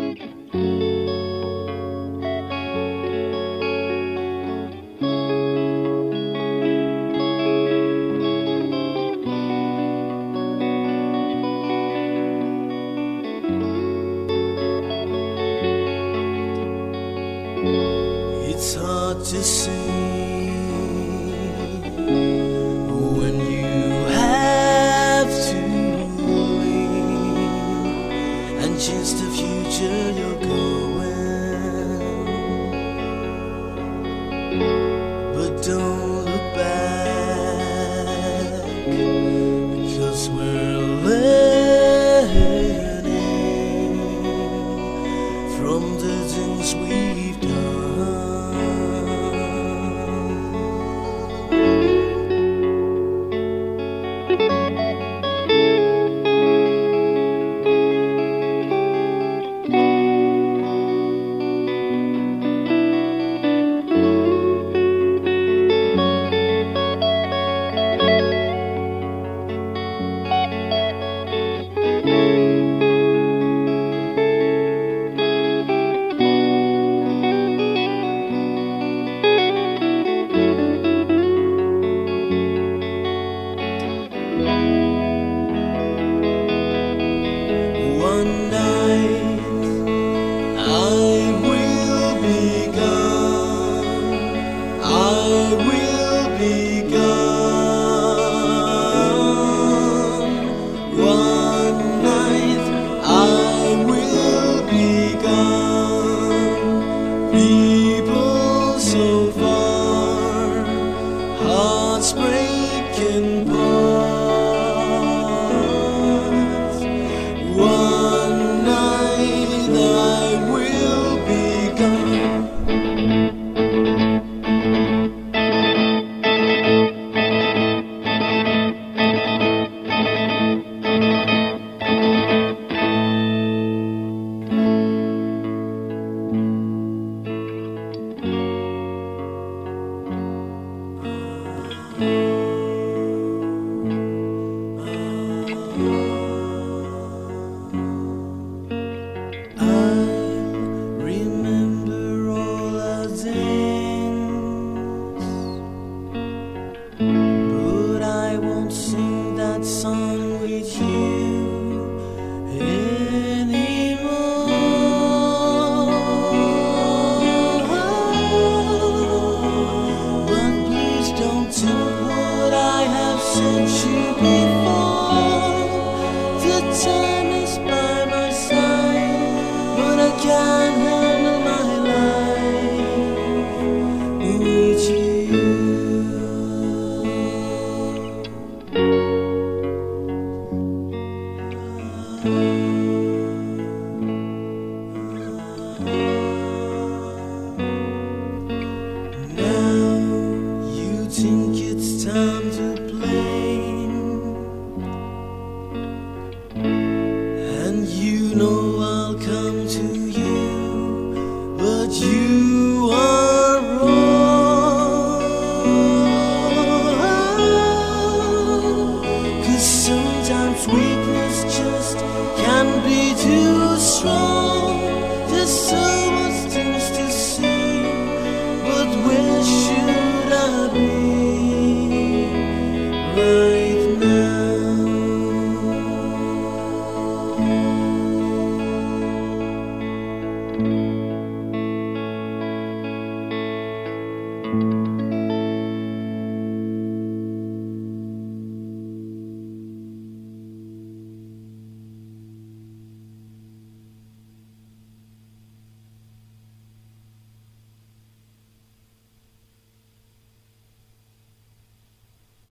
It's hard to see when you have to leave, and just the future you're going. But don't look back, because we're learning from the things we've done. One night I will be gone, I will be gone. One night I will be gone. People so far, hearts breaking apart. One night I will be gone. But I won't sing that song with you anymore. But please don't do what I have said you before. The time is by my side, but I can't handle my life with you. Now you think it's time to play, and you know I'll come to you, but you are wrong. 'Cause sometimes weakness just can be